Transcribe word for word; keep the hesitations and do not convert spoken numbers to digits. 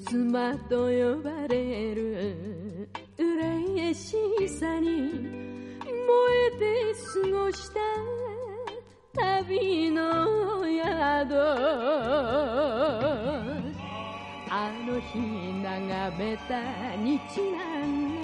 妻と呼ばれる嬉しさに燃えて過ごした旅の宿、あの日眺めた日南